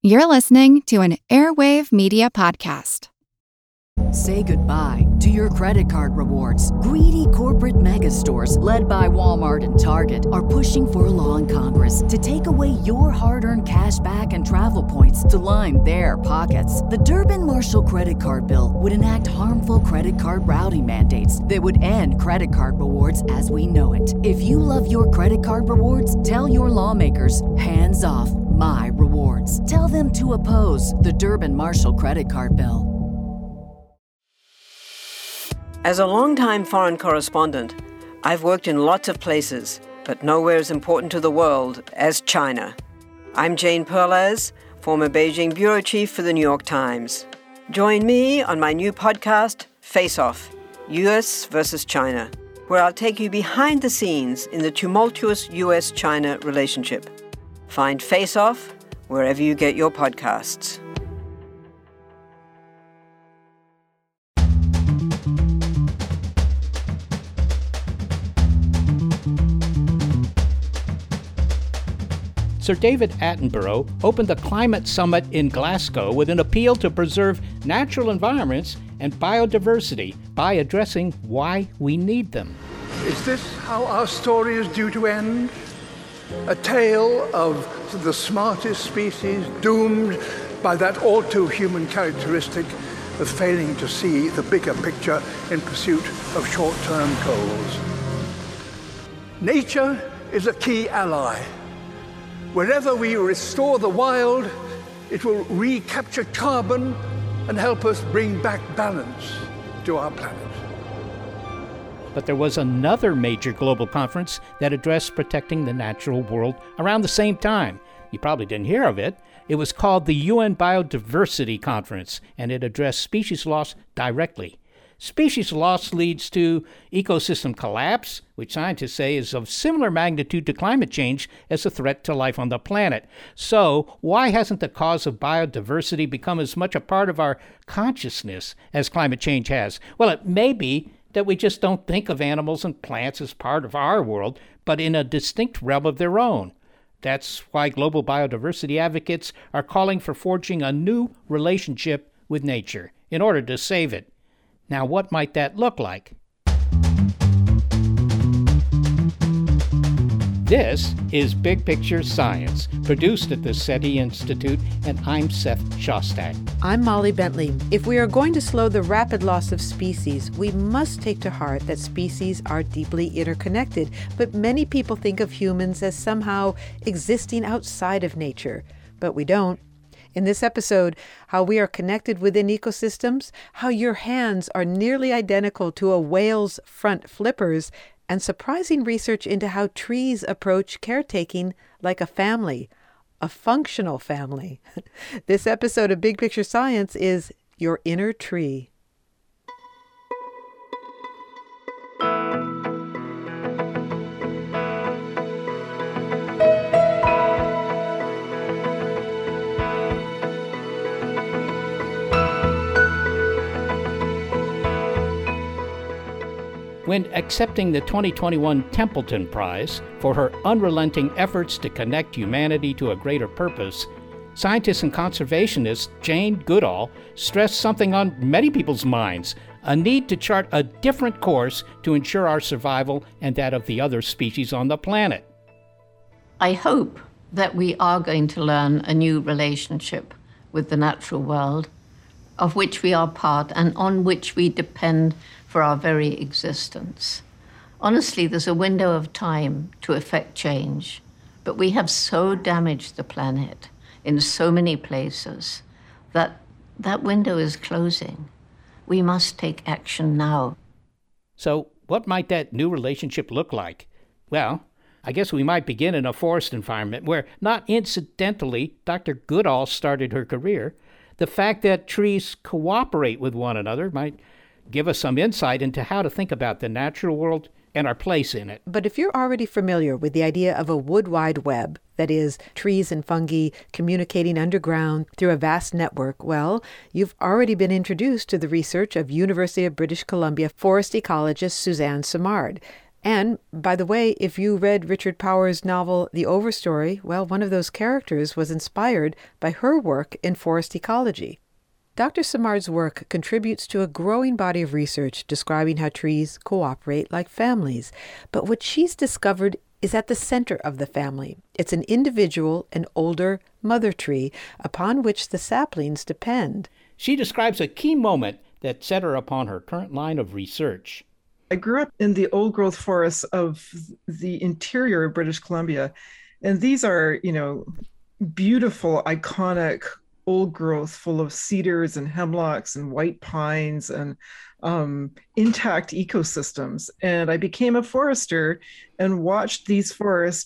You're listening to an Airwave Media Podcast. Say goodbye to your credit card rewards. Greedy corporate mega stores, led by Walmart and Target, are pushing for a law in Congress to take away your hard-earned cash back and travel points to line their pockets. The Durbin-Marshall credit card bill would enact harmful credit card routing mandates that would end credit card rewards as we know it. If you love your credit card rewards, tell your lawmakers, hands off my rewards. Tell them to oppose the Durbin-Marshall credit card bill. As a longtime foreign correspondent, I've worked in lots of places, but nowhere as important to the world as China. I'm Jane Perlez, former Beijing bureau chief for the New York Times. Join me on my new podcast, Face Off, U.S. versus China, where I'll take you behind the scenes in the tumultuous U.S.-China relationship. Find Face Off wherever you get your podcasts. Sir David Attenborough opened the Climate Summit in Glasgow with an appeal to preserve natural environments and biodiversity by addressing why we need them. Is this how our story is due to end? A tale of the smartest species doomed by that all-too-human characteristic of failing to see the bigger picture in pursuit of short-term goals. Nature is a key ally. Wherever we restore the wild, it will recapture carbon and help us bring back balance to our planet. But there was another major global conference that addressed protecting the natural world around the same time. You probably didn't hear of it. It was called the UN Biodiversity Conference, and it addressed species loss directly. Species loss leads to ecosystem collapse, which scientists say is of similar magnitude to climate change as a threat to life on the planet. So, why hasn't the cause of biodiversity become as much a part of our consciousness as climate change has? Well, it may be that we just don't think of animals and plants as part of our world, but in a distinct realm of their own. That's why global biodiversity advocates are calling for forging a new relationship with nature in order to save it. Now, what might that look like? This is Big Picture Science, produced at the SETI Institute, and I'm Seth Shostak. I'm Molly Bentley. If we are going to slow the rapid loss of species, we must take to heart that species are deeply interconnected, but many people think of humans as somehow existing outside of nature, but we don't. In this episode, how we are connected within ecosystems, how your hands are nearly identical to a whale's front flippers, and surprising research into how trees approach caretaking like a family, a functional family. This episode of Big Picture Science is Your Inner Tree. When accepting the 2021 Templeton Prize for her unrelenting efforts to connect humanity to a greater purpose, scientist and conservationist Jane Goodall stressed something on many people's minds, a need to chart a different course to ensure our survival and that of the other species on the planet. I hope that we are going to learn a new relationship with the natural world, of which we are part and on which we depend for our very existence. Honestly, there's a window of time to effect change, but we have so damaged the planet in so many places that that window is closing. We must take action now. So what might that new relationship look like? Well, I guess we might begin in a forest environment where, not incidentally, Dr. Goodall started her career. The fact that trees cooperate with one another might give us some insight into how to think about the natural world and our place in it. But if you're already familiar with the idea of a wood wide web, that is, trees and fungi communicating underground through a vast network, well, you've already been introduced to the research of University of British Columbia forest ecologist Suzanne Simard. And, by the way, if you read Richard Powers' novel The Overstory, well, one of those characters was inspired by her work in forest ecology. Dr. Simard's work contributes to a growing body of research describing how trees cooperate like families. But what she's discovered is at the center of the family. It's an individual, an older mother tree, upon which the saplings depend. She describes a key moment that set her upon her current line of research. I grew up in the old-growth forests of the interior of British Columbia, and these are, beautiful, iconic old growth full of cedars and hemlocks and white pines and intact ecosystems. And I became a forester and watched these forests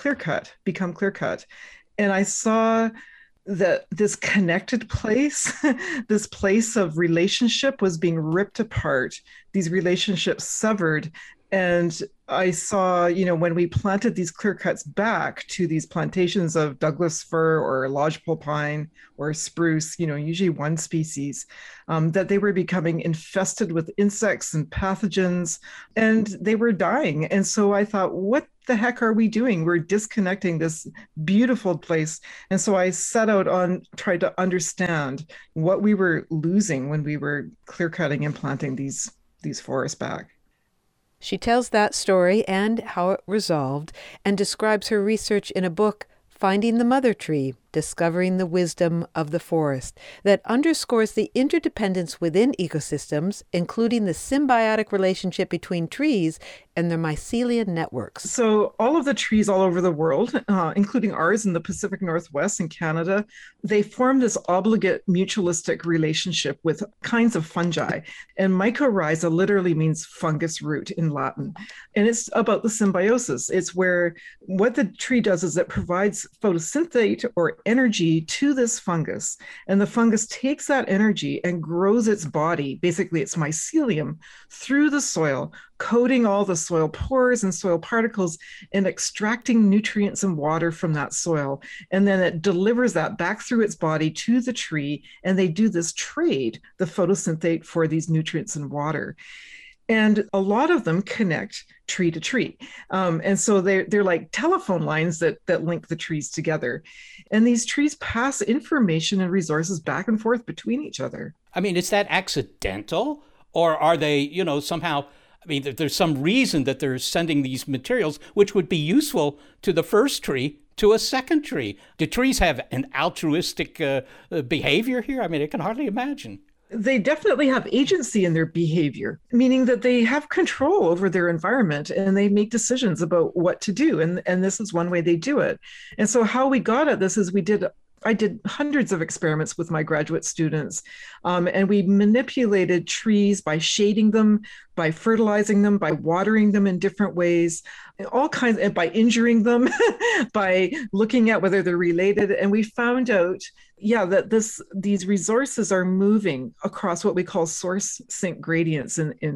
become clear-cut. And I saw that this connected place, this place of relationship was being ripped apart, these relationships severed. And I saw, when we planted these clear cuts back to these plantations of Douglas fir or lodgepole pine or spruce, usually one species, that they were becoming infested with insects and pathogens, and they were dying. And so I thought, what the heck are we doing? We're disconnecting this beautiful place. And so I set out on trying to understand what we were losing when we were clear cutting and planting these forests back. She tells that story and how it resolved, and describes her research in a book, Finding the Mother Tree, Discovering the Wisdom of the Forest, that underscores the interdependence within ecosystems, including the symbiotic relationship between trees and their mycelial networks. So all of the trees all over the world, including ours in the Pacific Northwest and Canada, they form this obligate mutualistic relationship with kinds of fungi. And mycorrhiza literally means fungus root in Latin. And it's about the symbiosis. It's where what the tree does is it provides photosynthate or energy to this fungus. And the fungus takes that energy and grows its body, basically its mycelium, through the soil, coating all the soil pores and soil particles and extracting nutrients and water from that soil. And then it delivers that back through its body to the tree. And they do this trade, the photosynthate for these nutrients and water. And a lot of them connect tree to tree. And so they're like telephone lines that link the trees together. And these trees pass information and resources back and forth between each other. I mean, is that accidental? Or are they, somehow, there's some reason that they're sending these materials, which would be useful to the first tree, to a second tree. Do trees have an altruistic behavior here? I can hardly imagine. They definitely have agency in their behavior, meaning that they have control over their environment and they make decisions about what to do. And this is one way they do it. And so how we got at this is I did hundreds of experiments with my graduate students, and we manipulated trees by shading them, by fertilizing them, by watering them in different ways, all kinds, and by injuring them, by looking at whether they're related. And we found out, that these resources are moving across what we call source sink gradients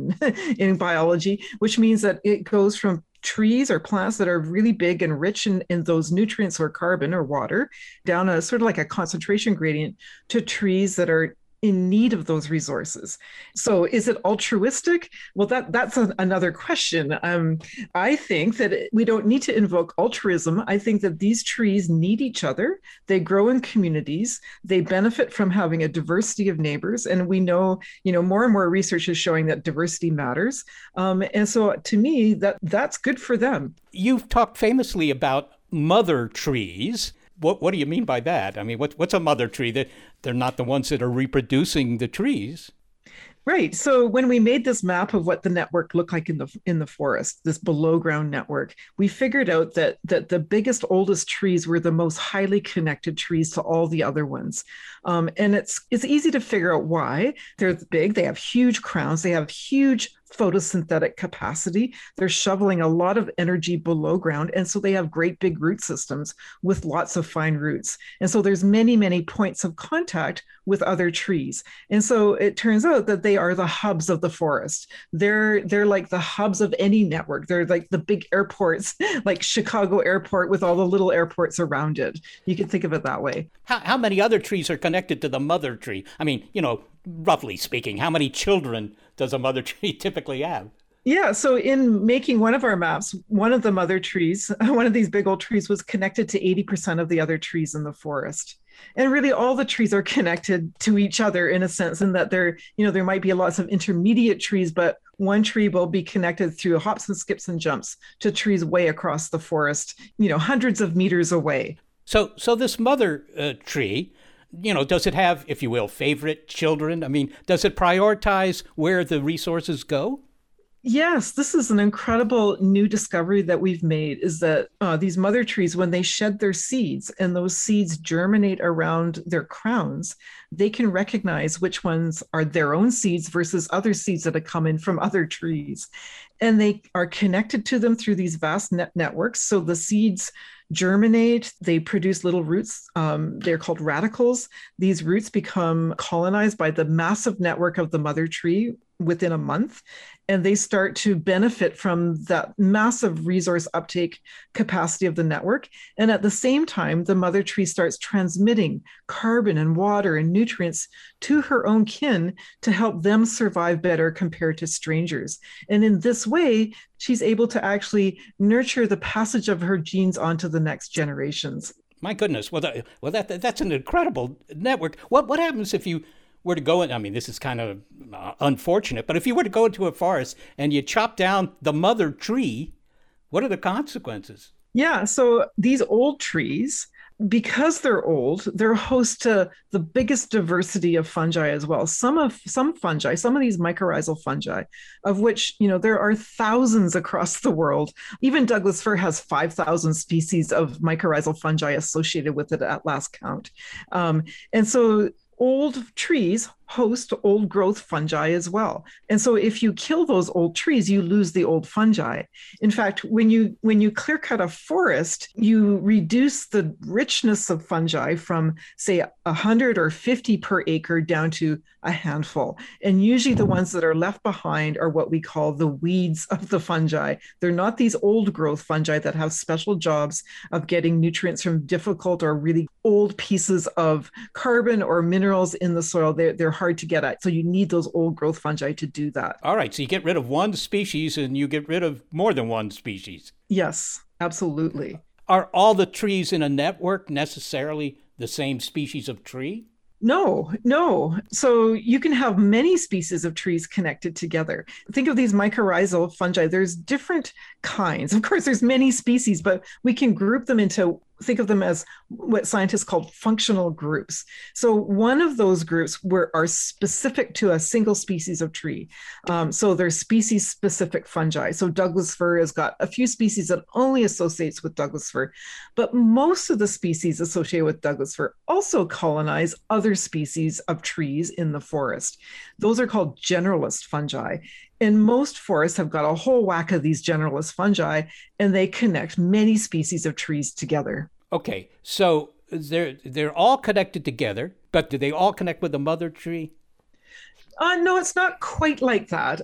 in biology, which means that it goes from trees or plants that are really big and rich in those nutrients or carbon or water, down a sort of like a concentration gradient, to trees that are in need of those resources. So is it altruistic? Well, that's another question. I think that we don't need to invoke altruism. I think that these trees need each other. They grow in communities. They benefit from having a diversity of neighbors. And we know, more and more research is showing that diversity matters. And so to me, that's good for them. You've talked famously about mother trees. What do you mean by that? What's a mother tree? That they're not the ones that are reproducing the trees. Right. So when we made this map of what the network looked like in the forest, this below ground network, we figured out that the biggest, oldest trees were the most highly connected trees to all the other ones. And it's easy to figure out why. They're big. They have huge crowns. They have huge photosynthetic capacity. They're shoveling a lot of energy below ground. And so they have great big root systems with lots of fine roots. And so there's many, many points of contact with other trees. And so it turns out that they are the hubs of the forest. They're like the hubs of any network. They're like the big airports, like Chicago Airport with all the little airports around it. You can think of it that way. How many other trees are connected to the mother tree? Roughly speaking, how many children does a mother tree typically have? Yeah, so in making one of our maps, one of the mother trees, one of these big old trees was connected to 80% of the other trees in the forest. And really all the trees are connected to each other in a sense, in that there might be lots of intermediate trees, but one tree will be connected through hops and skips and jumps to trees way across the forest, hundreds of meters away. So this mother tree, does it have, if you will, favorite children? I mean, does it prioritize where the resources go? Yes, this is an incredible new discovery that we've made, is that these mother trees, when they shed their seeds and those seeds germinate around their crowns, they can recognize which ones are their own seeds versus other seeds that have come in from other trees. And they are connected to them through these vast networks. So the seeds germinate, they produce little roots. They're called radicles. These roots become colonized by the massive network of the mother tree within a month, and they start to benefit from that massive resource uptake capacity of the network. And at the same time, the mother tree starts transmitting carbon and water and nutrients to her own kin to help them survive better compared to strangers. And in this way, she's able to actually nurture the passage of her genes onto the next generations. My goodness. That's an incredible network. What happens if you were to go in, I mean, this is kind of unfortunate, but if you were to go into a forest and you chop down the mother tree, what are the consequences? Yeah, so these old trees, because they're old, they're host to the biggest diversity of fungi as well. Some of these mycorrhizal fungi, of which, there are thousands across the world. Even Douglas fir has 5,000 species of mycorrhizal fungi associated with it at last count. And so old trees host old growth fungi as well. And so if you kill those old trees, you lose the old fungi. In fact, when you clear cut a forest, you reduce the richness of fungi from, say, 100 or 50 per acre down to a handful. And usually the ones that are left behind are what we call the weeds of the fungi. They're not these old growth fungi that have special jobs of getting nutrients from difficult or really old pieces of carbon or minerals in the soil. They're hard to get at. So you need those old growth fungi to do that. All right. So you get rid of one species and you get rid of more than one species. Yes, absolutely. Are all the trees in a network necessarily the same species of tree? No. So you can have many species of trees connected together. Think of these mycorrhizal fungi. There's different kinds. Of course, there's many species, but we can group them into, think of them as what scientists call functional groups. So one of those groups are specific to a single species of tree. So they're species-specific fungi. So Douglas fir has got a few species that only associates with Douglas fir, but most of the species associated with Douglas fir also colonize other species of trees in the forest. Those are called generalist fungi. And most forests have got a whole whack of these generalist fungi, and they connect many species of trees together. Okay, so they're all connected together, but do they all connect with the mother tree? No, it's not quite like that.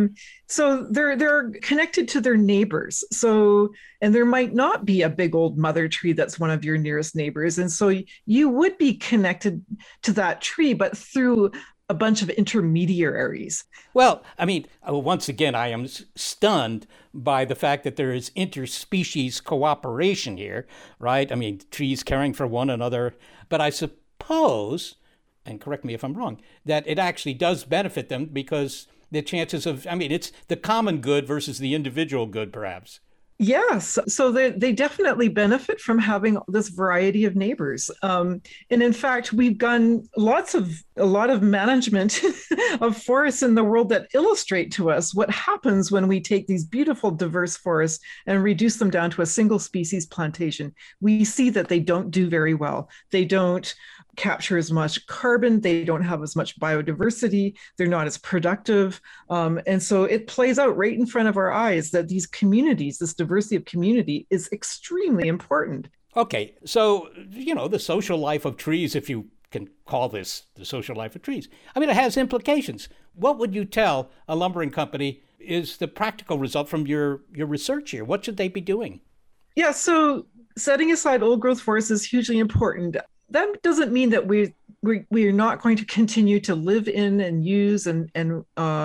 So they're connected to their neighbors. So, and there might not be a big old mother tree that's one of your nearest neighbors. And so you would be connected to that tree, but through a bunch of intermediaries. Well, I mean, once again, I am stunned by the fact that there is interspecies cooperation here, right? I mean, trees caring for one another. But I suppose, and correct me if I'm wrong, that it actually does benefit them because the chances of, I mean, it's the common good versus the individual good, perhaps. Yes, so they definitely benefit from having this variety of neighbors. And in fact, we've done a lot of management of forests in the world that illustrate to us what happens when we take these beautiful diverse forests and reduce them down to a single species plantation. We see that they don't do very well. They don't capture as much carbon, they don't have as much biodiversity, they're not as productive. And so it plays out right in front of our eyes that these communities, this diversity of community is extremely important. Okay, so, the social life of trees, if you can call this the social life of trees, I mean, it has implications. What would you tell a lumbering company is the practical result from your research here? What should they be doing? Yeah, so setting aside old growth forests is hugely important. That doesn't mean that we're not going to continue to live in and use and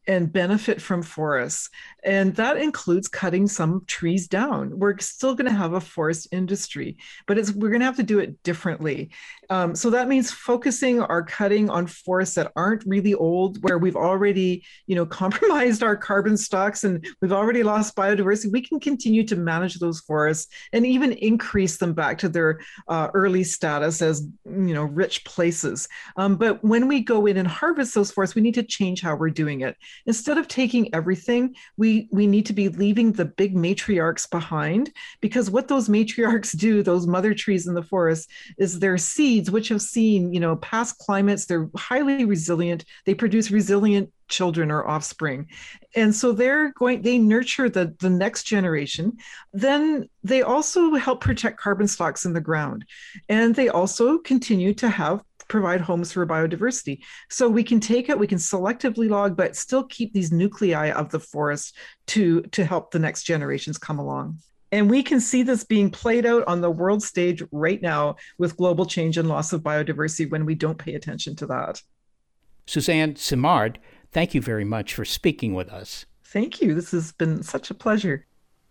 and benefit from forests. And that includes cutting some trees down. We're still going to have a forest industry, but we're going to have to do it differently. So that means focusing our cutting on forests that aren't really old, where we've already, compromised our carbon stocks and we've already lost biodiversity. We can continue to manage those forests and even increase them back to their early status as, rich places. But when we go in and harvest those forests, we need to change how we're doing it. Instead of taking everything, we need to be leaving the big matriarchs behind, because what those matriarchs do, those mother trees in the forest, is their seeds, which have seen, past climates. They're highly resilient. They produce resilient children or offspring. And so they nurture the next generation. Then they also help protect carbon stocks in the ground. And they also continue to provide homes for biodiversity. So we can selectively log, but still keep these nuclei of the forest to help the next generations come along. And we can see this being played out on the world stage right now with global change and loss of biodiversity when we don't pay attention to that. Suzanne Simard, thank you very much for speaking with us. Thank you. This has been such a pleasure.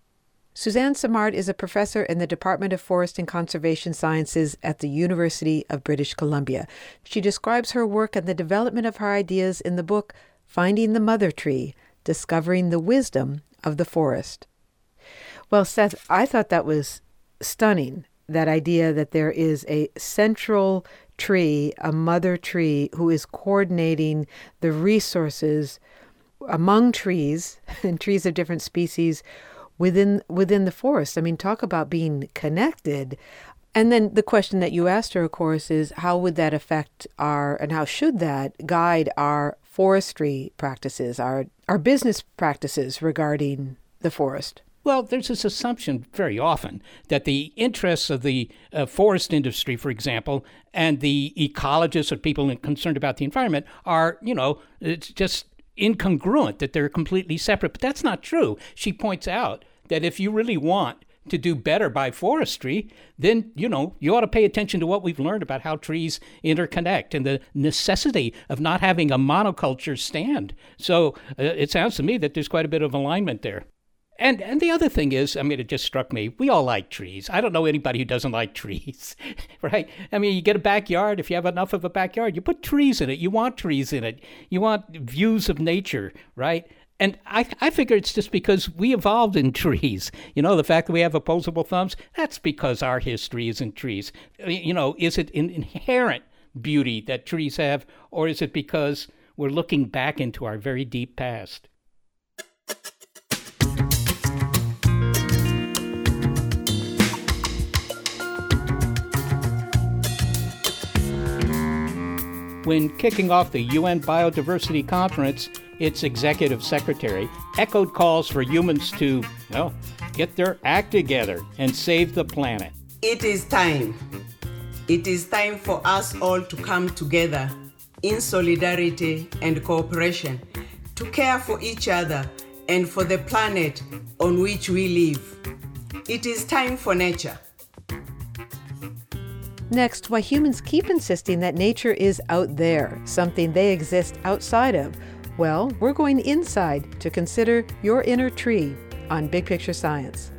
Suzanne Simard is a professor in the Department of Forest and Conservation Sciences at the University of British Columbia. She describes her work and the development of her ideas in the book, Finding the Mother Tree, Discovering the Wisdom of the Forest. Well, Seth, I thought that was stunning, that idea that there is a central tree, a mother tree, who is coordinating the resources among trees and trees of different species within the forest. I mean, talk about being connected. And then the question that you asked her, of course, is how would that affect and how should that guide our forestry practices, our business practices regarding the forest? Well, there's this assumption very often that the interests of the forest industry, for example, and the ecologists or people concerned about the environment are, it's just incongruent, that they're completely separate. But that's not true. She points out that if you really want to do better by forestry, then, you ought to pay attention to what we've learned about how trees interconnect and the necessity of not having a monoculture stand. So it sounds to me that there's quite a bit of alignment there. And the other thing is, it just struck me, we all like trees. I don't know anybody who doesn't like trees, right? You get a backyard. If you have enough of a backyard, you put trees in it. You want trees in it. You want views of nature, right? And I figure it's just because we evolved in trees. The fact that we have opposable thumbs, that's because our history is in trees. Is it an inherent beauty that trees have, or is it because we're looking back into our very deep past? When kicking off the UN Biodiversity Conference, its executive secretary echoed calls for humans to, get their act together and save the planet. It is time. It is time for us all to come together in solidarity and cooperation to care for each other and for the planet on which we live. It is time for nature. Next, why humans keep insisting that nature is out there, something they exist outside of. Well, we're going inside to consider your inner tree on Big Picture Science.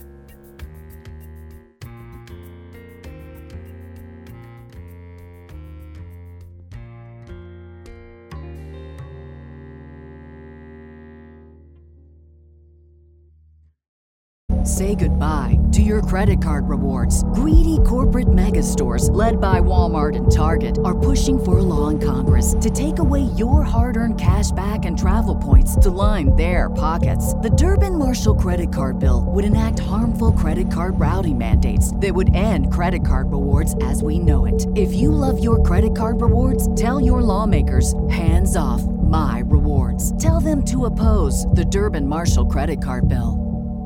Say goodbye to your credit card rewards. Greedy corporate mega stores, led by Walmart and Target, are pushing for a law in Congress to take away your hard-earned cash back and travel points to line their pockets. The Durbin-Marshall credit card bill would enact harmful credit card routing mandates that would end credit card rewards as we know it. If you love your credit card rewards, tell your lawmakers, hands off my rewards. Tell them to oppose the Durbin-Marshall credit card bill.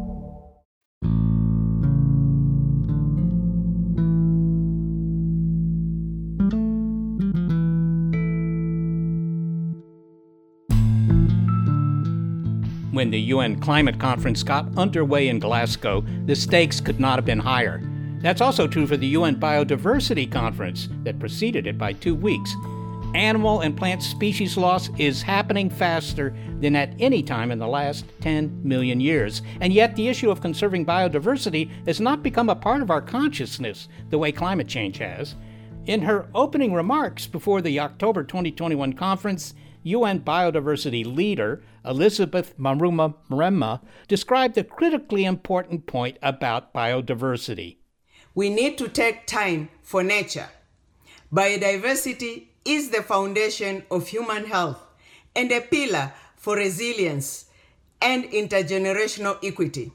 When the UN Climate Conference got underway in Glasgow, the stakes could not have been higher. That's also true for the UN Biodiversity Conference that preceded it by 2 weeks. animal and plant species loss is happening faster than at any time in the last 10 million years. And yet the issue of conserving biodiversity has not become a part of our consciousness the way climate change has. In her opening remarks before the October 2021 conference, UN biodiversity leader Elizabeth Maruma-Mrema described a critically important point about biodiversity. We need to take time for nature. Biodiversity is the foundation of human health and a pillar for resilience and intergenerational equity.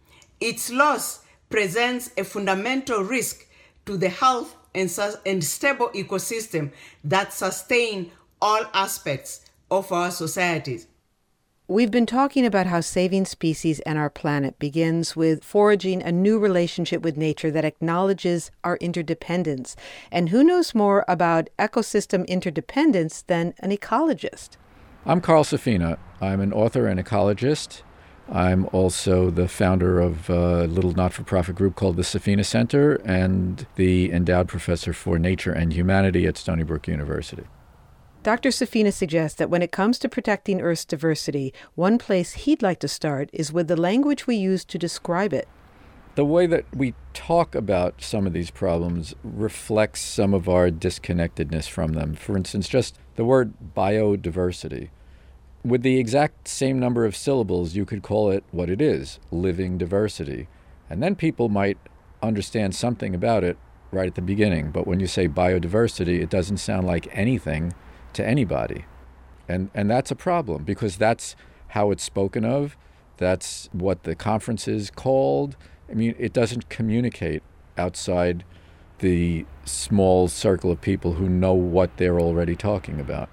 Its loss presents a fundamental risk to the health and stable ecosystem that sustain all aspects of our societies. We've been talking about how saving species and our planet begins with forging a new relationship with nature that acknowledges our interdependence. And who knows more about ecosystem interdependence than an ecologist? I'm Carl Safina. I'm an author and ecologist. I'm also the founder of a little not-for-profit group called the Safina Center and the endowed professor for nature and humanity at Stony Brook University. Dr. Safina suggests that when it comes to protecting Earth's diversity, one place he'd like to start is with the language we use to describe it. The way that we talk about some of these problems reflects some of our disconnectedness from them. For instance, just the word biodiversity. With the exact same number of syllables, you could call it what it is, living diversity. And then people might understand something about it right at the beginning. But when you say biodiversity, it doesn't sound like anything to anybody. And that's a problem because that's how it's spoken of. That's what the conference is called. I mean, it doesn't communicate outside the small circle of people who know what they're already talking about.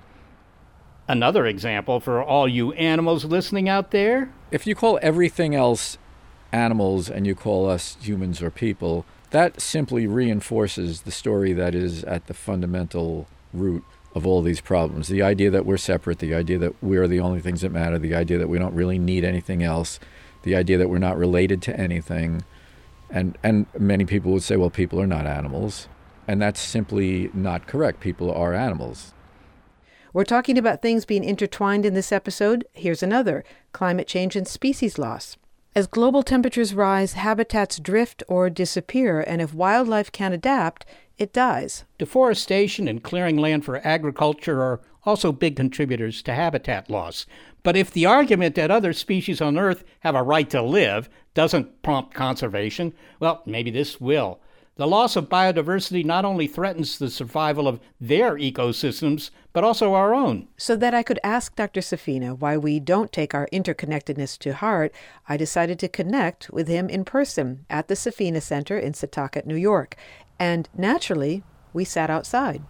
Another example for all you animals listening out there. If you call everything else animals and you call us humans or people, that simply reinforces the story that is at the fundamental root of all these problems. The idea that we're separate, the idea that we're the only things that matter, the idea that we don't really need anything else, the idea that we're not related to anything. And many people would say, well, people are not animals. And that's simply not correct. People are animals. We're talking about things being intertwined in this episode. Here's another: climate change and species loss. As global temperatures rise, habitats drift or disappear, and if wildlife can't adapt, it dies. Deforestation and clearing land for agriculture are also big contributors to habitat loss. But if the argument that other species on Earth have a right to live doesn't prompt conservation, well, maybe this will. The loss of biodiversity not only threatens the survival of their ecosystems, but also our own. So that I could ask Dr. Safina why we don't take our interconnectedness to heart, I decided to connect with him in person at the Safina Center in Setauket, New York. And naturally, we sat outside.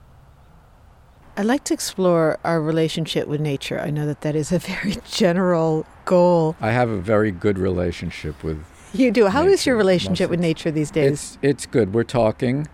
I'd like to explore our relationship with nature. I know that is a very general goal. I have a very good relationship with You do. How nature, is your relationship with nature these days? It's good. We're talking.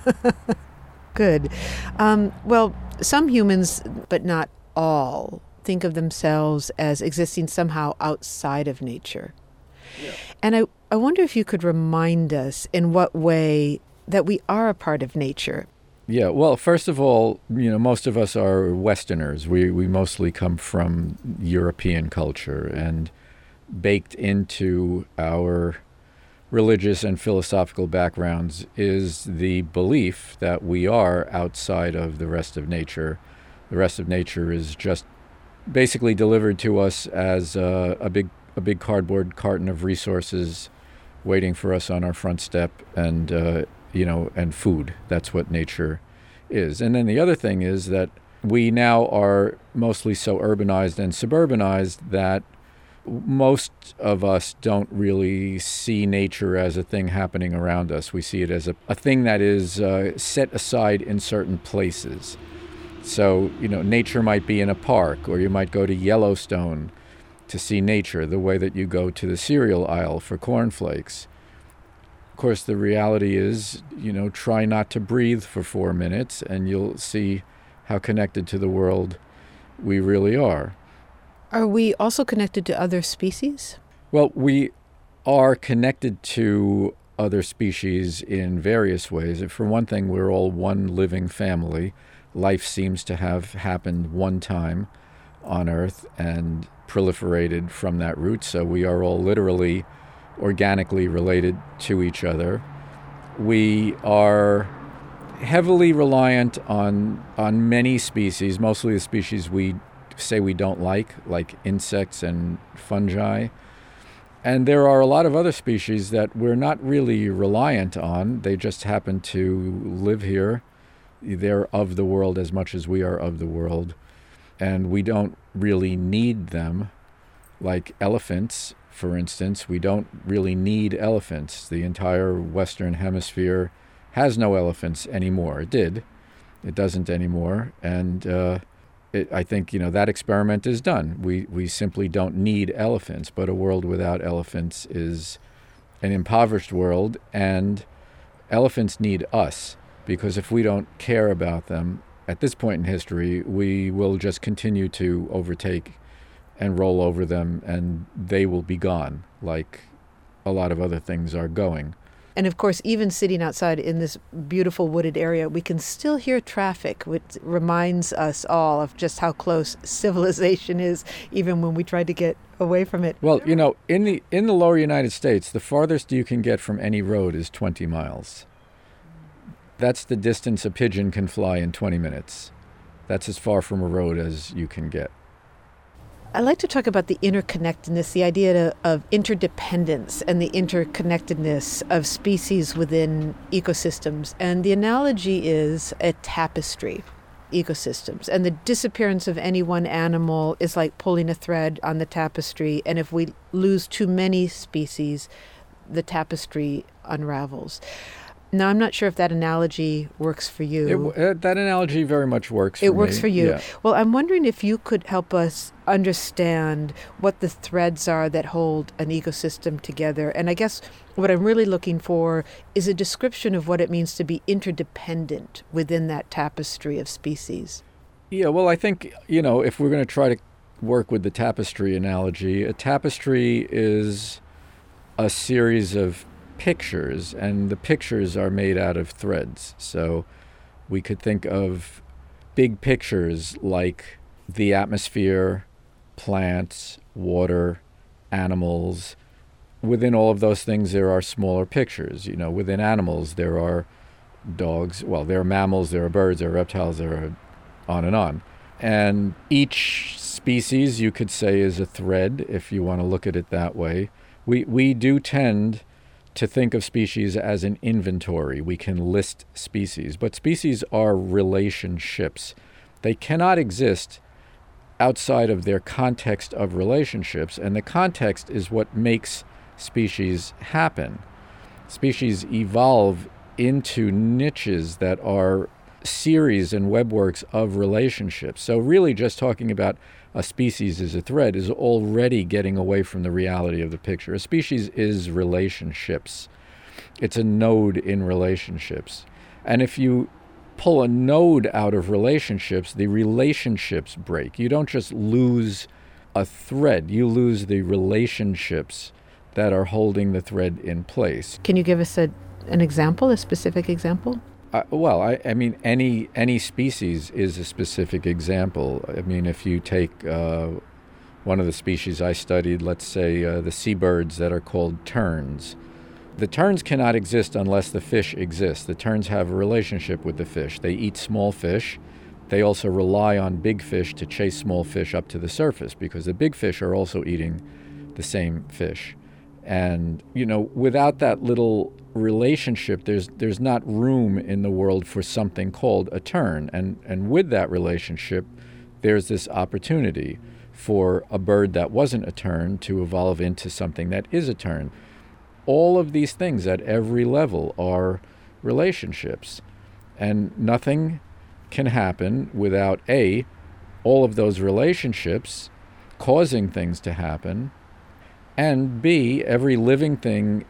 Good. Well, some humans, but not all, think of themselves as existing somehow outside of nature. Yeah. And I wonder if you could remind us in what way that we are a part of nature. Yeah, well, first of all, most of us are Westerners. We mostly come from European culture, and baked into our religious and philosophical backgrounds is the belief that we are outside of the rest of nature. The rest of nature is just basically delivered to us as a big cardboard carton of resources waiting for us on our front step, and and food. That's what nature is. And then the other thing is that we now are mostly so urbanized and suburbanized that most of us don't really see nature as a thing happening around us. We see it as a thing that is set aside in certain places. So, nature might be in a park, or you might go to Yellowstone to see nature, the way that you go to the cereal aisle for cornflakes. Of course, the reality is, try not to breathe for 4 minutes, and you'll see how connected to the world we really are. Are we also connected to other species? Well, we are connected to other species in various ways. For one thing, we're all one living family. life seems to have happened one time on Earth and proliferated from that root. So we are all literally organically related to each other. We are heavily reliant on many species, mostly the species we say we don't like insects and fungi. And there are a lot of other species that we're not really reliant on. They just happen to live here. They're of the world as much as we are of the world. And we don't really need them. Like elephants, for instance, we don't really need elephants. The entire Western Hemisphere has no elephants anymore. It did. It doesn't anymore. And I think, that experiment is done. We simply don't need elephants, but a world without elephants is an impoverished world, and elephants need us, because if we don't care about them at this point in history, we will just continue to overtake and roll over them, and they will be gone, like a lot of other things are going. And of course, even sitting outside in this beautiful wooded area, we can still hear traffic, which reminds us all of just how close civilization is, even when we try to get away from it. Well, in the lower United States, the farthest you can get from any road is 20 miles. That's the distance a pigeon can fly in 20 minutes. That's as far from a road as you can get. I'd like to talk about the interconnectedness, the idea of interdependence and the interconnectedness of species within ecosystems. And the analogy is a tapestry, ecosystems. And the disappearance of any one animal is like pulling a thread on the tapestry. And if we lose too many species, the tapestry unravels. Now, I'm not sure if that analogy works for you. That analogy very much works for me. It works for you. Yeah. Well, I'm wondering if you could help us understand what the threads are that hold an ecosystem together. And I guess what I'm really looking for is a description of what it means to be interdependent within that tapestry of species. Yeah, well, I think, if we're going to try to work with the tapestry analogy, a tapestry is a series of pictures, and the pictures are made out of threads. So we could think of big pictures like the atmosphere, plants, water, animals. Within all of those things, there are smaller pictures. Within animals, there are dogs. Well, there are mammals, there are birds, there are reptiles, there are on and on. And each species, you could say, is a thread, if you want to look at it that way. We do tend to think of species as an inventory. We can list species, but species are relationships. They cannot exist outside of their context of relationships, and the context is what makes species happen. Species evolve into niches that are series and webworks of relationships. So really just talking about a species as a thread is already getting away from the reality of the picture. A species is relationships. It's a node in relationships. And if you pull a node out of relationships, the relationships break. You don't just lose a thread, you lose the relationships that are holding the thread in place. Can you give us an example, a specific example? I mean, any species is a specific example. I mean, if you take one of the species I studied, let's say the seabirds that are called terns. The terns cannot exist unless the fish exists. The terns have a relationship with the fish. They eat small fish. They also rely on big fish to chase small fish up to the surface because the big fish are also eating the same fish. And, without that little relationship, there's not room in the world for something called a tern. And with that relationship, there's this opportunity for a bird that wasn't a tern to evolve into something that is a tern. All of these things at every level are relationships. And nothing can happen without all of those relationships causing things to happen, and B, every living thing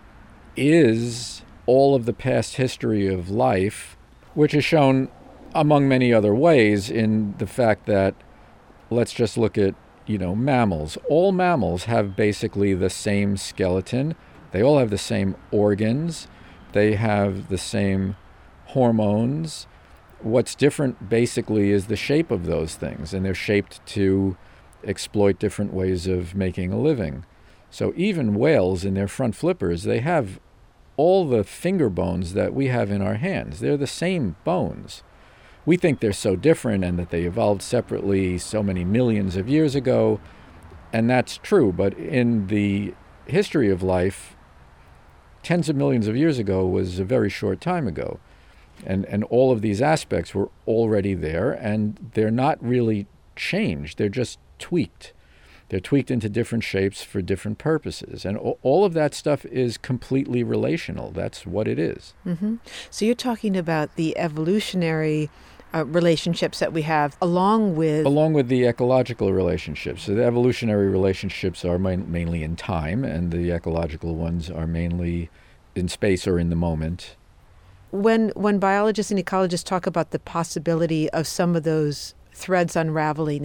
is all of the past history of life, which is shown among many other ways in the fact that, let's just look at, mammals. All mammals have basically the same skeleton. They all have the same organs. They have the same hormones. What's different basically is the shape of those things, and they're shaped to exploit different ways of making a living. So even whales in their front flippers, they have all the finger bones that we have in our hands. They're the same bones. We think they're so different and that they evolved separately so many millions of years ago, and that's true. But in the history of life, tens of millions of years ago was a very short time ago. And all of these aspects were already there, and they're not really changed. They're just tweaked. They're tweaked into different shapes for different purposes. And all of that stuff is completely relational. That's what it is. Mm-hmm. So you're talking about the evolutionary relationships that we have along with the ecological relationships. So the evolutionary relationships are mainly in time, and the ecological ones are mainly in space or in the moment. When biologists and ecologists talk about the possibility of some of those threads unraveling,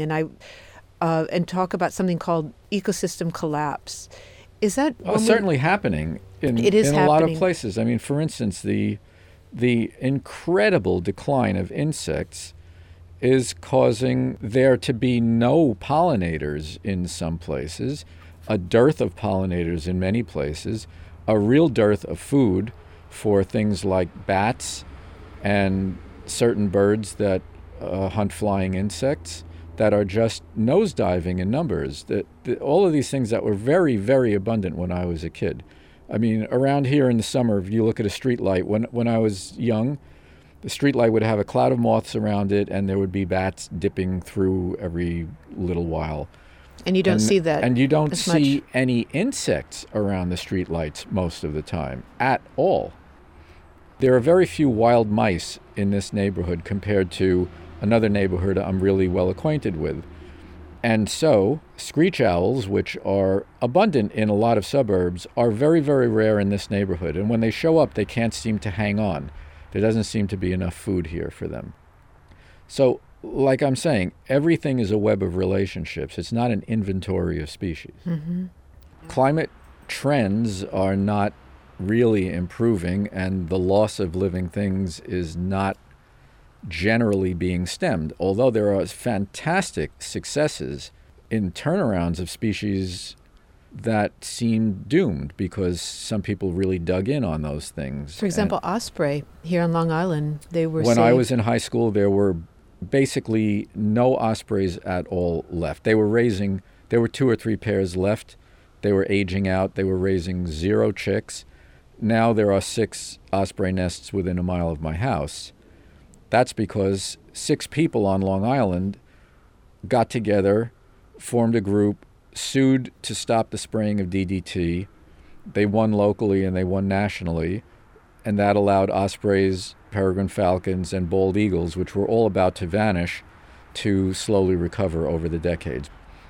and talk about something called ecosystem collapse, is that certainly happening in a lot of places? I mean, for instance, the incredible decline of insects is causing there to be no pollinators in some places, a dearth of pollinators in many places, a real dearth of food for things like bats and certain birds that hunt flying insects that are just nosediving in numbers. All of these things that were very, very abundant when I was a kid. I mean, around here in the summer, if you look at a street light, when I was young, the street light would have a cloud of moths around it, and there would be bats dipping through every little while. And you don't see that. And you don't see any insects around the street lights most of the time at all. There are very few wild mice in this neighborhood compared to another neighborhood I'm really well acquainted with. And so screech owls, which are abundant in a lot of suburbs, are very, very rare in this neighborhood. And when they show up, they can't seem to hang on. There doesn't seem to be enough food here for them. So, like I'm saying, everything is a web of relationships. It's not an inventory of species. Mm-hmm. Climate trends are not really improving, and the loss of living things is not generally being stemmed, although there are fantastic successes in turnarounds of species that seem doomed because some people really dug in on those things. For example, osprey here on Long Island, they were When saved. I was in high school, there were basically no ospreys at all left. There were 2 or 3 pairs left. They were aging out. They were raising 0 chicks. Now there are 6 osprey nests within a mile of my house. That's because 6 people on Long Island got together, formed a group, sued to stop the spraying of DDT. They won locally and they won nationally, and that allowed ospreys, peregrine falcons, and bald eagles, which were all about to vanish, to slowly recover over the decades.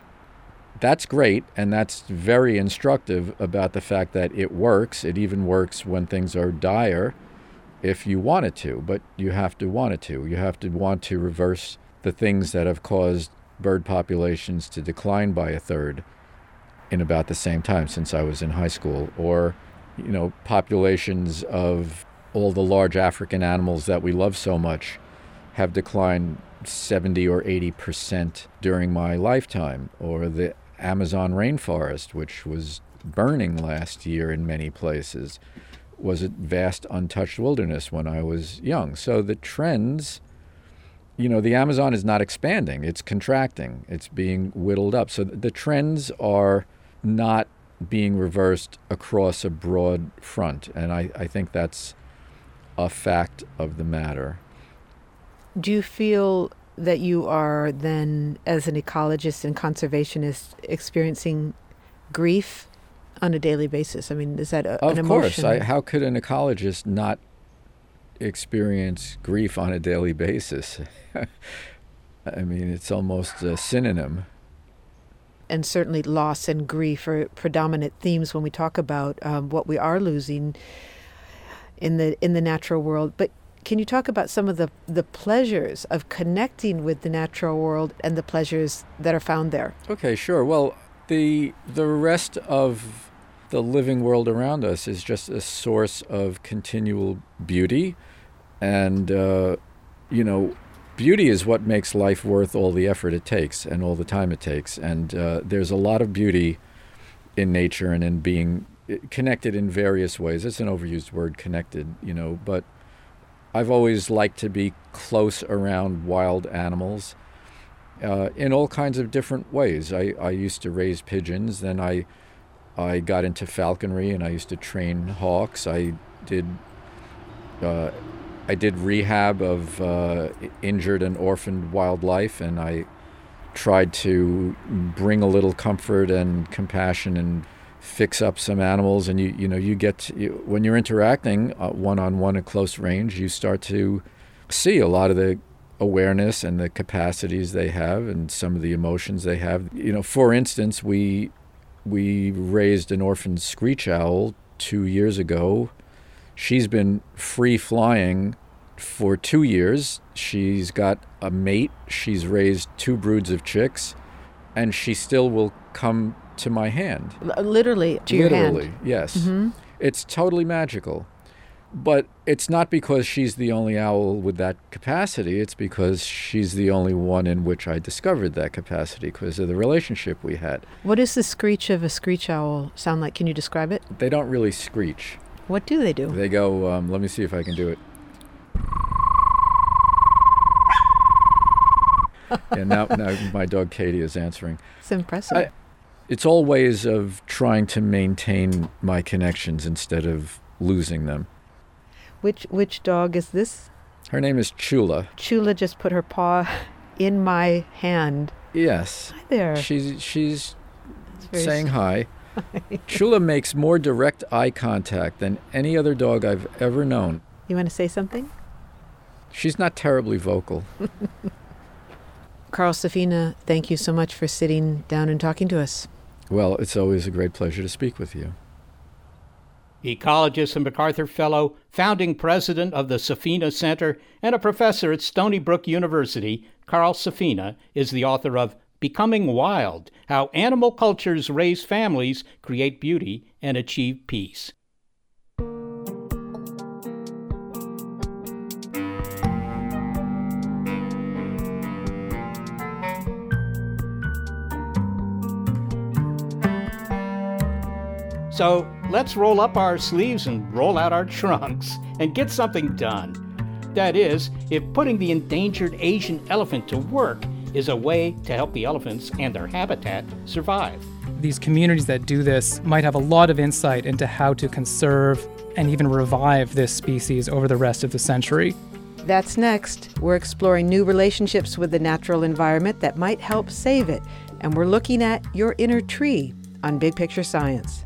That's great, and that's very instructive about the fact that it works. It even works when things are dire, if you want it to, but you have to want it to. You have to want to reverse the things that have caused bird populations to decline by 1/3 in about the same time since I was in high school, or, populations of all the large African animals that we love so much have declined 70 or 80% during my lifetime, or the Amazon rainforest, which was burning last year in many places, was a vast untouched wilderness when I was young. So the trends, the Amazon is not expanding, it's contracting, it's being whittled up. So the trends are not being reversed across a broad front, and I think that's a fact of the matter. Do you feel that you are then, as an ecologist and conservationist, experiencing grief on a daily basis? I mean, is that an emotion? Of course. How could an ecologist not experience grief on a daily basis? I mean, it's almost a synonym. And certainly loss and grief are predominant themes when we talk about what we are losing in the natural world. But can you talk about some of the pleasures of connecting with the natural world and the pleasures that are found there? Okay, sure. Well, the rest of the living world around us is just a source of continual beauty and beauty is what makes life worth all the effort it takes and all the time it takes. And there's a lot of beauty in nature and in being connected in various ways. It's an overused word, connected, but I've always liked to be close around wild animals in all kinds of different ways. I used to raise pigeons, then I got into falconry, and I used to train hawks. I did rehab of injured and orphaned wildlife, and I tried to bring a little comfort and compassion and fix up some animals. And when you're interacting one-on-one at close range, you start to see a lot of the awareness and the capacities they have and some of the emotions they have. For instance, we raised an orphaned screech owl 2 years ago. She's been free flying for 2 years. She's got a mate. She's raised 2 broods of chicks, and she still will come to my hand. Literally to your hand. Literally, yes. Mm-hmm. It's totally magical. But it's not because she's the only owl with that capacity. It's because she's the only one in which I discovered that capacity because of the relationship we had. What does the screech of a screech owl sound like? Can you describe it? They don't really screech. What do they do? They go, let me see if I can do it. And now my dog Katie is answering. It's impressive. It's all ways of trying to maintain my connections instead of losing them. Which dog is this? Her name is Chula. Chula just put her paw in my hand. Yes. Hi there. She's saying hi. Chula makes more direct eye contact than any other dog I've ever known. You want to say something? She's not terribly vocal. Carl Safina, thank you so much for sitting down and talking to us. Well, it's always a great pleasure to speak with you. Ecologist and MacArthur Fellow, founding president of the Safina Center, and a professor at Stony Brook University, Carl Safina is the author of Becoming Wild: How Animal Cultures Raise Families, Create Beauty, and Achieve Peace. So let's roll up our sleeves and roll out our trunks and get something done. That is, if putting the endangered Asian elephant to work is a way to help the elephants and their habitat survive. These communities that do this might have a lot of insight into how to conserve and even revive this species over the rest of the century. That's next. We're exploring new relationships with the natural environment that might help save it. And we're looking at your inner tree on Big Picture Science.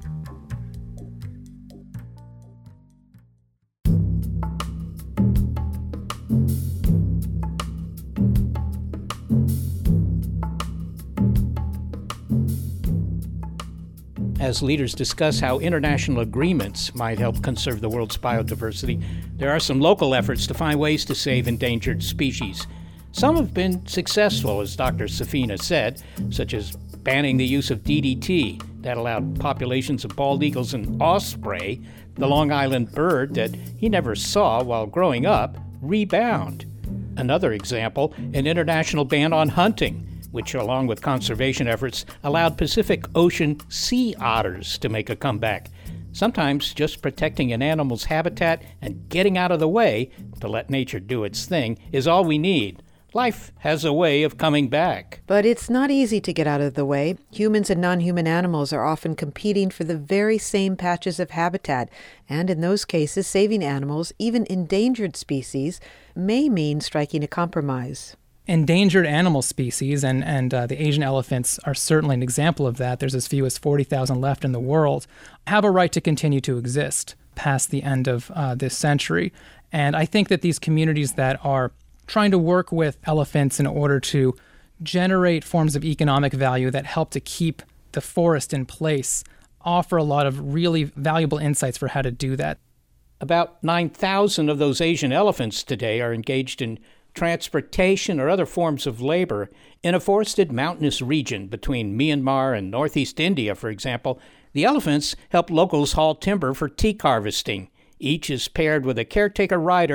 As leaders discuss how international agreements might help conserve the world's biodiversity, there are some local efforts to find ways to save endangered species. Some have been successful, as Dr. Safina said, such as banning the use of DDT. That allowed populations of bald eagles and osprey, the Long Island bird that he never saw while growing up, rebound. Another example, an international ban on hunting, which, along with conservation efforts, allowed Pacific Ocean sea otters to make a comeback. Sometimes just protecting an animal's habitat and getting out of the way to let nature do its thing is all we need. Life has a way of coming back. But it's not easy to get out of the way. Humans and non-human animals are often competing for the very same patches of habitat, and in those cases, saving animals, even endangered species, may mean striking a compromise. Endangered animal species, and the Asian elephants are certainly an example of that. There's as few as 40,000 left in the world, have a right to continue to exist past the end of this century. And I think that these communities that are trying to work with elephants in order to generate forms of economic value that help to keep the forest in place offer a lot of really valuable insights for how to do that. About 9,000 of those Asian elephants today are engaged in transportation or other forms of labor in a forested mountainous region between Myanmar and northeast India, for example. The elephants help locals haul timber for teak harvesting. Each is paired with a caretaker rider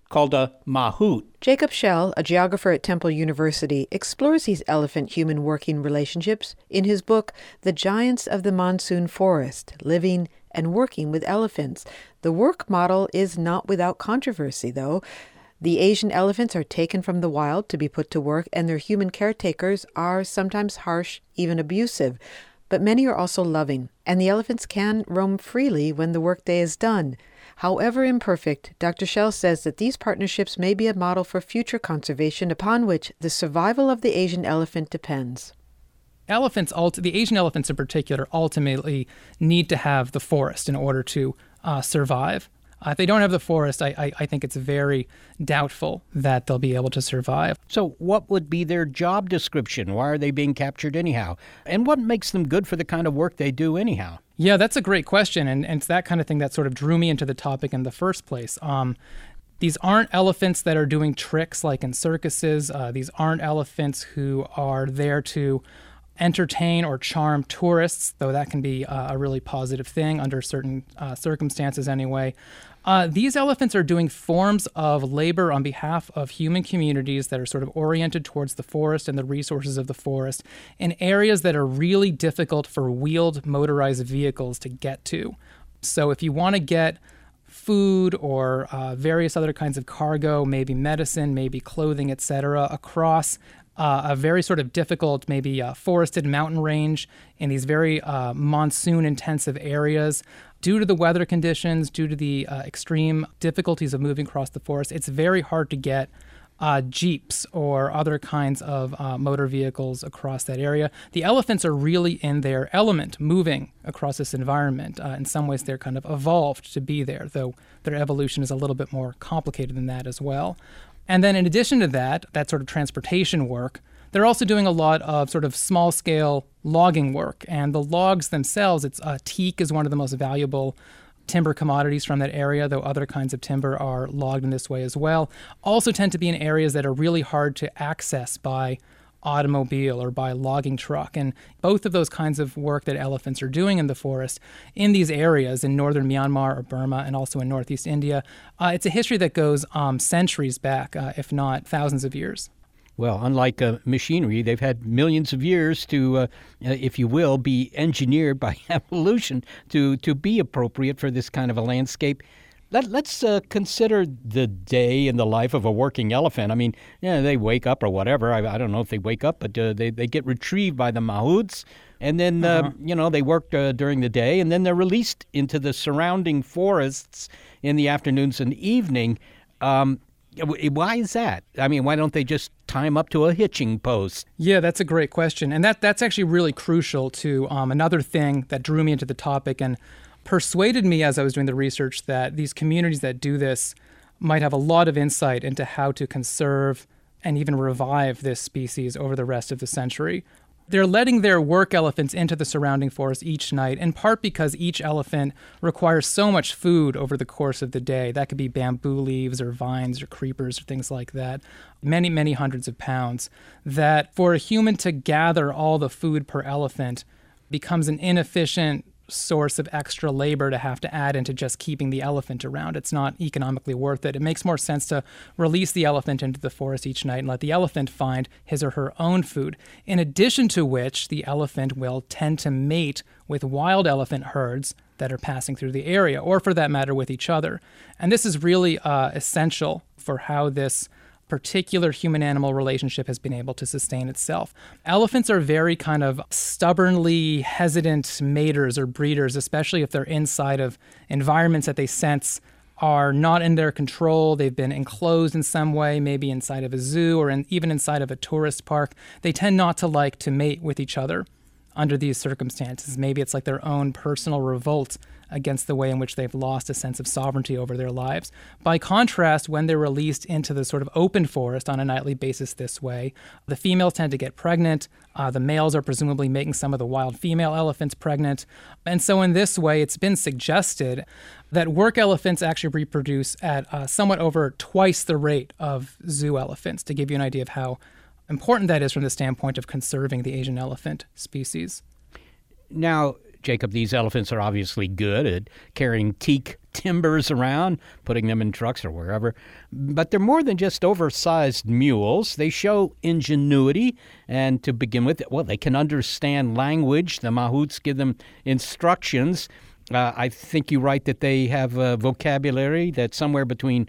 called a mahout. Jacob Schell, a geographer at Temple University, explores these elephant-human working relationships in his book, The Giants of the Monsoon Forest, Living and Working with Elephants. The work model is not without controversy, though. The Asian elephants are taken from the wild to be put to work, and their human caretakers are sometimes harsh, even abusive. But many are also loving, and the elephants can roam freely when the workday is done. However imperfect, Dr. Schell says that these partnerships may be a model for future conservation upon which the survival of the Asian elephant depends. The Asian elephants in particular, ultimately need to have the forest in order to survive. If they don't have the forest, I think it's very doubtful that they'll be able to survive. So what would be their job description? Why are they being captured anyhow? And what makes them good for the kind of work they do anyhow? Yeah, that's a great question, and it's that kind of thing that sort of drew me into the topic in the first place. These aren't elephants that are doing tricks like in circuses. These aren't elephants who are there to entertain or charm tourists, though that can be a really positive thing under certain circumstances anyway. These elephants are doing forms of labor on behalf of human communities that are sort of oriented towards the forest and the resources of the forest in areas that are really difficult for wheeled motorized vehicles to get to. So if you want to get food or various other kinds of cargo, maybe medicine, maybe clothing, etc., across a very sort of difficult, maybe forested mountain range in these very monsoon-intensive areas. Due to the weather conditions, due to the extreme difficulties of moving across the forest, it's very hard to get jeeps or other kinds of motor vehicles across that area. The elephants are really in their element, moving across this environment. In some ways, they're kind of evolved to be there, though their evolution is a little bit more complicated than that as well. And then in addition to that sort of transportation work, they're also doing a lot of sort of small-scale logging work. And the logs themselves, teak is one of the most valuable timber commodities from that area, though other kinds of timber are logged in this way as well, also tend to be in areas that are really hard to access by automobile or by logging truck. And both of those kinds of work that elephants are doing in the forest in these areas in northern Myanmar or Burma and also in northeast India, it's a history that goes centuries back, if not thousands of years. Well, unlike machinery, they've had millions of years to, if you will, be engineered by evolution to be appropriate for this kind of a landscape. Let's consider the day in the life of a working elephant. I mean, they wake up or whatever. I don't know if they wake up, but they get retrieved by the mahouts, and then, they work during the day, and then they're released into the surrounding forests in the afternoons and evening. Why is that? I mean, why don't they just tie them up to a hitching post? Yeah, that's a great question. And that's actually really crucial to another thing that drew me into the topic and persuaded me as I was doing the research that these communities that do this might have a lot of insight into how to conserve and even revive this species over the rest of the century. They're letting their work elephants into the surrounding forest each night, in part because each elephant requires so much food over the course of the day. That could be bamboo leaves or vines or creepers or things like that, many, many hundreds of pounds, that for a human to gather all the food per elephant becomes an inefficient source of extra labor to have to add into just keeping the elephant around. It's not economically worth it. It makes more sense to release the elephant into the forest each night and let the elephant find his or her own food. In addition to which, the elephant will tend to mate with wild elephant herds that are passing through the area, or for that matter, with each other. And this is really essential for how this particular human-animal relationship has been able to sustain itself. Elephants are very kind of stubbornly hesitant maters or breeders, especially if they're inside of environments that they sense are not in their control. They've been enclosed in some way, maybe inside of a zoo or even inside of a tourist park. They tend not to like to mate with each other under these circumstances. Maybe it's like their own personal revolt against the way in which they've lost a sense of sovereignty over their lives. By contrast, when they're released into the sort of open forest on a nightly basis this way, the females tend to get pregnant. The males are presumably making some of the wild female elephants pregnant. And so in this way, it's been suggested that work elephants actually reproduce at somewhat over twice the rate of zoo elephants, to give you an idea of how important that is from the standpoint of conserving the Asian elephant species. Now, Jacob, these elephants are obviously good at carrying teak timbers around, putting them in trucks or wherever. But they're more than just oversized mules. They show ingenuity. And to begin with, well, they can understand language. The mahouts give them instructions. I think you write that they have a vocabulary that's somewhere between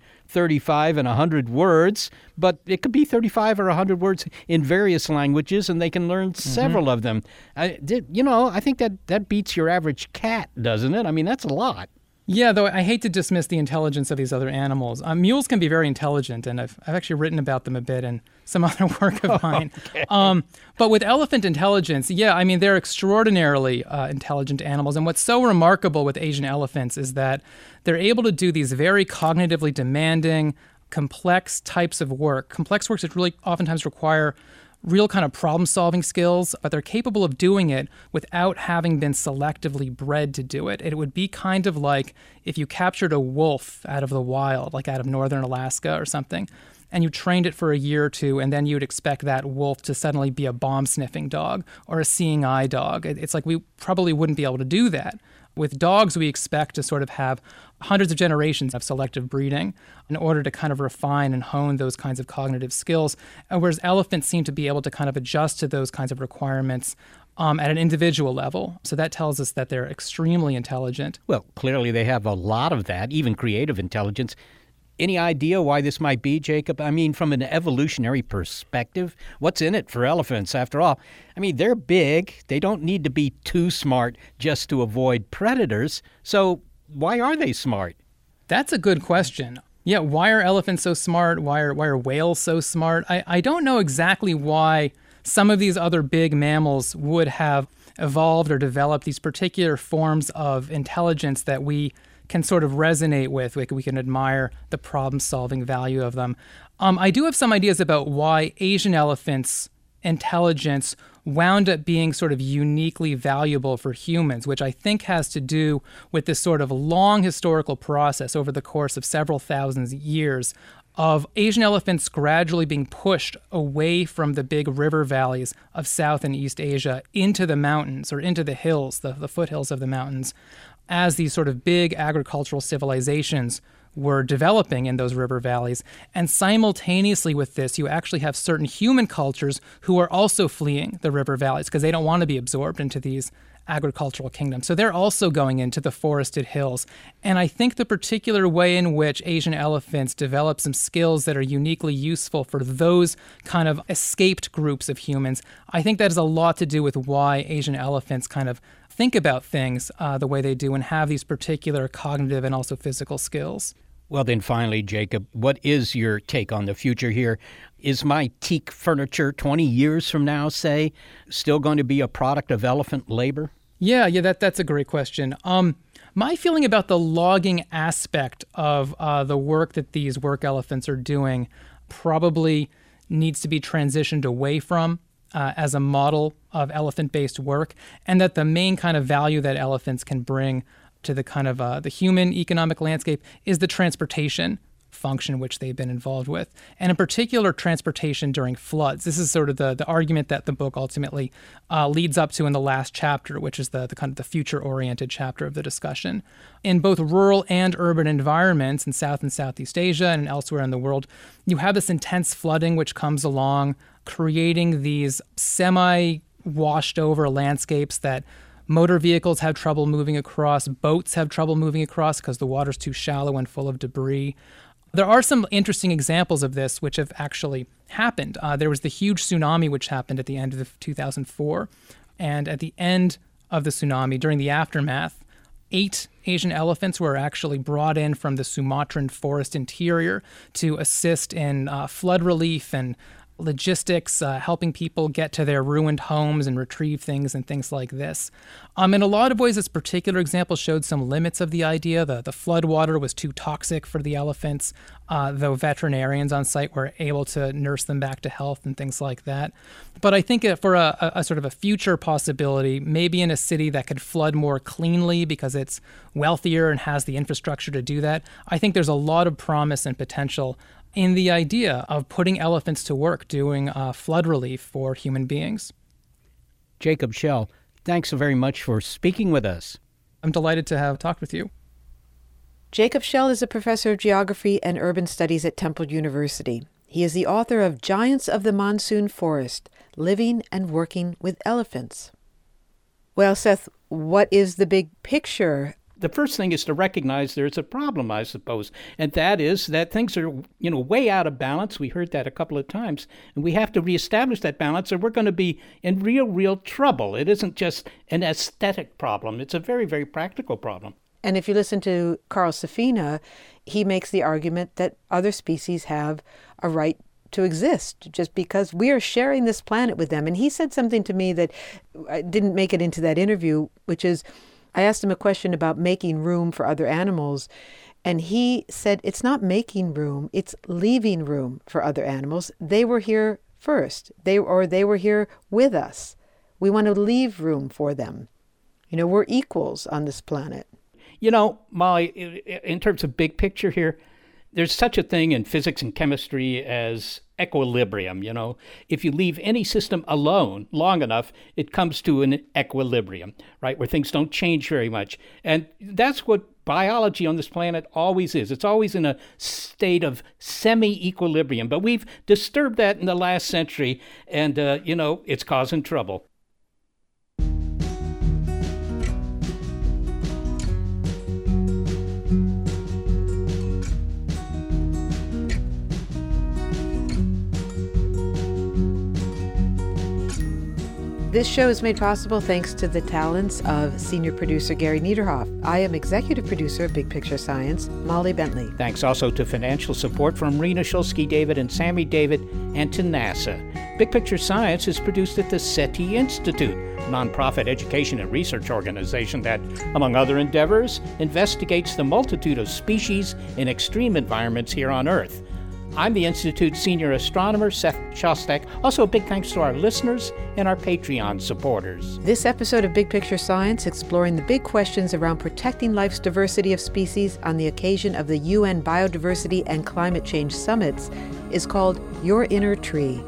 35 and 100 words, but it could be 35 or 100 words in various languages, and they can learn several of them. I think that beats your average cat, doesn't it? I mean, that's a lot. Yeah, though I hate to dismiss the intelligence of these other animals. Mules can be very intelligent, and I've actually written about them a bit in some other work of mine. Okay. But with elephant intelligence, yeah, I mean, they're extraordinarily intelligent animals. And what's so remarkable with Asian elephants is that they're able to do these very cognitively demanding, complex types of work, complex works that really oftentimes require real kind of problem-solving skills, but they're capable of doing it without having been selectively bred to do it. It would be kind of like if you captured a wolf out of the wild, like out of northern Alaska or something, and you trained it for a year or two, and then you'd expect that wolf to suddenly be a bomb-sniffing dog or a seeing eye dog. It's like we probably wouldn't be able to do that. With dogs, we expect to sort of have hundreds of generations of selective breeding in order to kind of refine and hone those kinds of cognitive skills, whereas elephants seem to be able to kind of adjust to those kinds of requirements at an individual level. So that tells us that they're extremely intelligent. Well, clearly they have a lot of that, even creative intelligence. Any idea why this might be, Jacob? I mean, from an evolutionary perspective, what's in it for elephants after all? I mean, they're big. They don't need to be too smart just to avoid predators. So why are they smart? That's a good question. Yeah, why are elephants so smart? Why are whales so smart? I don't know exactly why some of these other big mammals would have evolved or developed these particular forms of intelligence that we can sort of resonate with. We can admire the problem-solving value of them. I do have some ideas about why Asian elephants' intelligence wound up being sort of uniquely valuable for humans, which I think has to do with this sort of long historical process over the course of several thousand years of Asian elephants gradually being pushed away from the big river valleys of South and East Asia into the mountains or into the hills, the foothills of the mountains, as these sort of big agricultural civilizations were developing in those river valleys. And simultaneously with this, you actually have certain human cultures who are also fleeing the river valleys because they don't want to be absorbed into these agricultural kingdoms. So they're also going into the forested hills. And I think the particular way in which Asian elephants develop some skills that are uniquely useful for those kind of escaped groups of humans, I think that has a lot to do with why Asian elephants kind of think about things the way they do and have these particular cognitive and also physical skills. Well, then finally, Jacob, what is your take on the future here? Is my teak furniture 20 years from now, say, still going to be a product of elephant labor? Yeah, that's a great question. My feeling about the logging aspect of the work that these work elephants are doing probably needs to be transitioned away from as a model of elephant-based work, and that the main kind of value that elephants can bring to the kind of the human economic landscape is the transportation function which they've been involved with, and in particular transportation during floods. This is sort of the argument that the book ultimately leads up to in the last chapter, which is the kind of the future-oriented chapter of the discussion. In both rural and urban environments in South and Southeast Asia and elsewhere in the world, you have this intense flooding which comes along, creating these semi-washed over landscapes that motor vehicles have trouble moving across, boats have trouble moving across because the water's too shallow and full of debris. There are some interesting examples of this which have actually happened. There was the huge tsunami which happened at the end of 2004. And at the end of the tsunami, during the aftermath, 8 Asian elephants were actually brought in from the Sumatran forest interior to assist in flood relief and logistics, helping people get to their ruined homes and retrieve things and things like this. In a lot of ways, this particular example showed some limits of the idea. The flood water was too toxic for the elephants, though veterinarians on site were able to nurse them back to health and things like that. But I think for a sort of a future possibility, maybe in a city that could flood more cleanly because it's wealthier and has the infrastructure to do that, I think there's a lot of promise and potential in the idea of putting elephants to work doing flood relief for human beings. Jacob Schell, Thanks so very much for speaking with us. I'm delighted to have talked with you. Jacob Schell is a professor of geography and urban studies at Temple University. He is the author of Giants of the Monsoon Forest, Living and Working with Elephants. Well, Seth, what is the big picture? The first thing is to recognize there's a problem, I suppose, and that is that things are, way out of balance. We heard that a couple of times, and we have to reestablish that balance, or we're going to be in real trouble. It isn't just an aesthetic problem. It's a very, very practical problem. And if you listen to Carl Safina, he makes the argument that other species have a right to exist just because we are sharing this planet with them. And he said something to me that didn't make it into that interview, which is, I asked him a question about making room for other animals, and he said it's not making room, it's leaving room for other animals. They were here first. They were here with us. We want to leave room for them. We're equals on this planet. Molly, in terms of big picture here, there's such a thing in physics and chemistry as equilibrium. If you leave any system alone long enough, it comes to an equilibrium, right, where things don't change very much. And that's what biology on this planet always is. It's always in a state of semi-equilibrium. But we've disturbed that in the last century, and, it's causing trouble. This show is made possible thanks to the talents of senior producer Gary Niederhoff. I am executive producer of Big Picture Science, Molly Bentley. Thanks also to financial support from Rena Shulsky-David and Sammy David, and to NASA. Big Picture Science is produced at the SETI Institute, a nonprofit education and research organization that, among other endeavors, investigates the multitude of species in extreme environments here on Earth. I'm the Institute's senior astronomer, Seth Shostak. Also, a big thanks to our listeners and our Patreon supporters. This episode of Big Picture Science, exploring the big questions around protecting life's diversity of species on the occasion of the UN Biodiversity and Climate Change Summits, is called Your Inner Tree.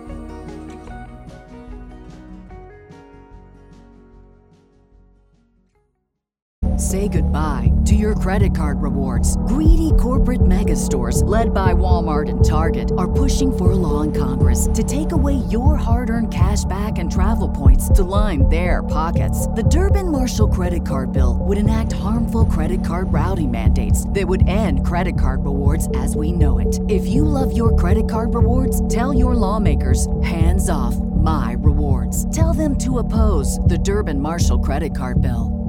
Say goodbye to your credit card rewards. Greedy corporate mega stores, led by Walmart and Target, are pushing for a law in Congress to take away your hard-earned cash back and travel points to line their pockets. The Durbin-Marshall credit card bill would enact harmful credit card routing mandates that would end credit card rewards as we know it. If you love your credit card rewards, tell your lawmakers, hands off my rewards. Tell them to oppose the Durbin-Marshall credit card bill.